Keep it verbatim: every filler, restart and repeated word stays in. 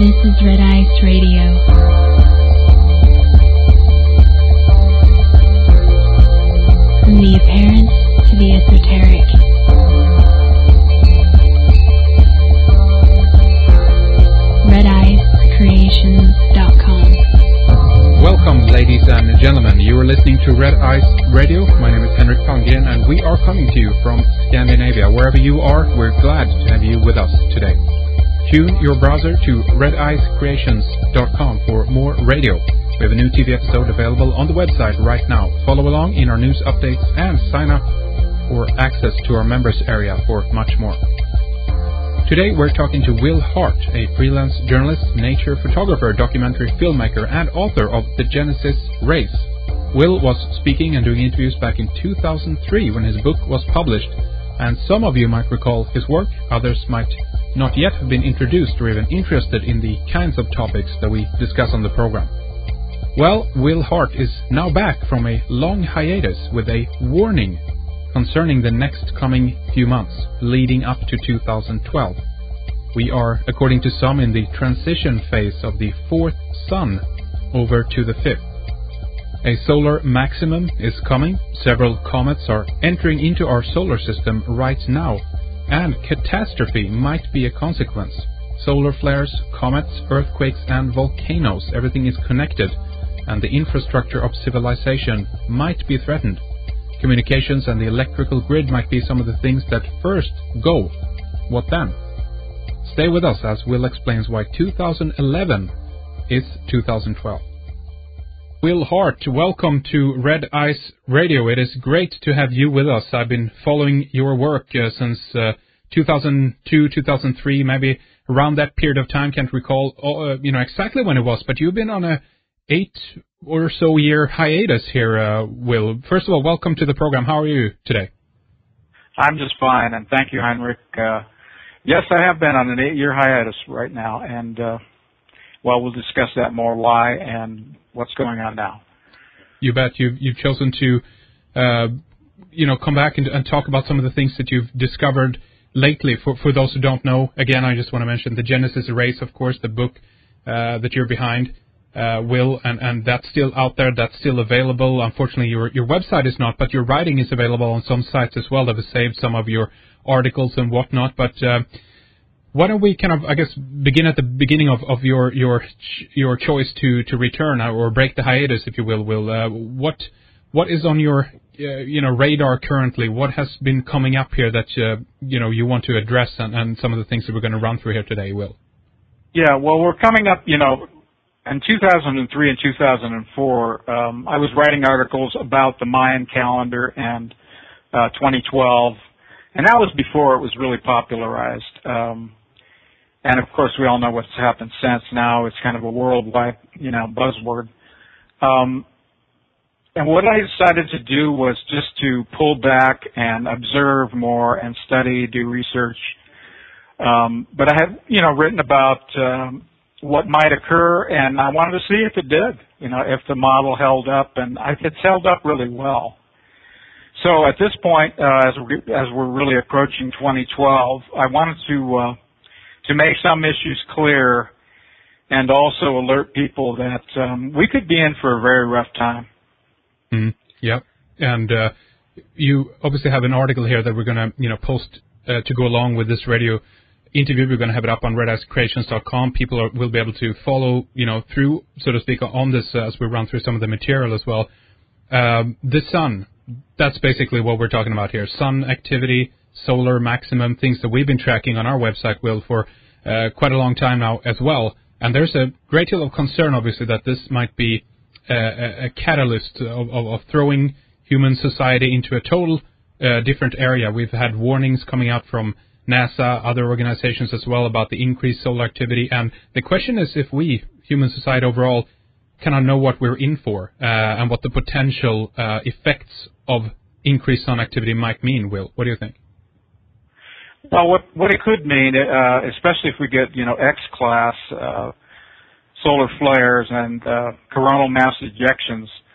This is Red Ice Radio. From the apparent to the esoteric. red ice creations dot com. Welcome, ladies and gentlemen. You are listening to Red Ice Radio. My name is Henrik Palmgren, and we are coming to you from Scandinavia. Wherever you are, we're glad to have you with us today. Tune your browser to red ice creations dot com for more radio. We have a new T V episode available on the website right now. Follow along in our news updates and sign up for access to our members area for much more. Today we're talking to Will Hart, a freelance journalist, nature photographer, documentary filmmaker, and author of The Genesis Race. Will was speaking and doing interviews back in two thousand three when his book was published, and some of you might recall his work, others might not yet have been introduced or even interested in the kinds of topics that we discuss on the program. Well, Will Hart is now back from a long hiatus with a warning concerning the next coming few months, leading up to two thousand twelve. We are, according to some, in the transition phase of the fourth sun over to the fifth. A solar maximum is coming, several comets are entering into our solar system right now, and catastrophe might be a consequence. Solar flares, comets, earthquakes, and volcanoes, everything is connected, and the infrastructure of civilization might be threatened. Communications and the electrical grid might be some of the things that first go. What then? Stay with us as Will explains why two thousand eleven is two thousand twelve. Will Hart, welcome to Red Ice Radio. It is great to have you with us. I've been following your work uh, since uh, two thousand two, two thousand three, maybe around that period of time. Can't recall uh, you know exactly when it was, but you've been on a eight or so year hiatus here, uh, Will. First of all, welcome to the program. How are you today? I'm just fine, and thank you, Heinrich. Uh, yes, I have been on an eight-year hiatus right now, and, uh, well, we'll discuss that more, why and what's going on now. You bet. You've, you've chosen to, uh, you know, come back and, and talk about some of the things that you've discovered lately. For, for those who don't know, again, I just want to mention The Genesis Race, of course, the book uh, that you're behind. Uh, Will, and, and that's still out there, that's still available. Unfortunately, your your website is not, but your writing is available on some sites as well that have saved some of your articles and whatnot. But uh, why don't we kind of, I guess, begin at the beginning of, of your your your choice to, to return or break the hiatus, if you will, Will. Uh, what what is on your uh, you know radar currently? What has been coming up here that uh, you know you want to address, and, and some of the things that we're going to run through here today, Will? Yeah, well, we're coming up, you know. In two thousand three and two thousand four, um, I was writing articles about the Mayan calendar and uh, twenty twelve, and that was before it was really popularized. Um, and of course, we all know what's happened since. Now it's kind of a worldwide, you know, buzzword. Um, and what I decided to do was just to pull back and observe more and study, do research. Um, but I had, you know, written about um, what might occur, and I wanted to see if it did, you know, if the model held up, and I, it's held up really well. So at this point, uh, as, we, as we're really approaching twenty twelve, I wanted to uh, to make some issues clear and also alert people that um, we could be in for a very rough time. Mm, yep, and uh, you obviously have an article here that we're going to, you know, post uh, to go along with this radio interview. We're going to have it up on red ice creations dot com. People are, will be able to follow, you know, through, so to speak, on this uh, as we run through some of the material as well. Um, the sun, that's basically what we're talking about here. Sun activity, solar maximum, things that we've been tracking on our website, Will, for uh, quite a long time now as well. And there's a great deal of concern, obviously, that this might be uh, a, a catalyst of, of, of throwing human society into a total uh, different area. We've had warnings coming out from NASA, other organizations as well, about the increased solar activity. And the question is if we, human society overall, cannot know what we're in for uh, and what the potential uh, effects of increased sun activity might mean, Will. What do you think? Well, what, what it could mean, uh, especially if we get, you know, X-class uh, solar flares and uh, coronal mass ejections,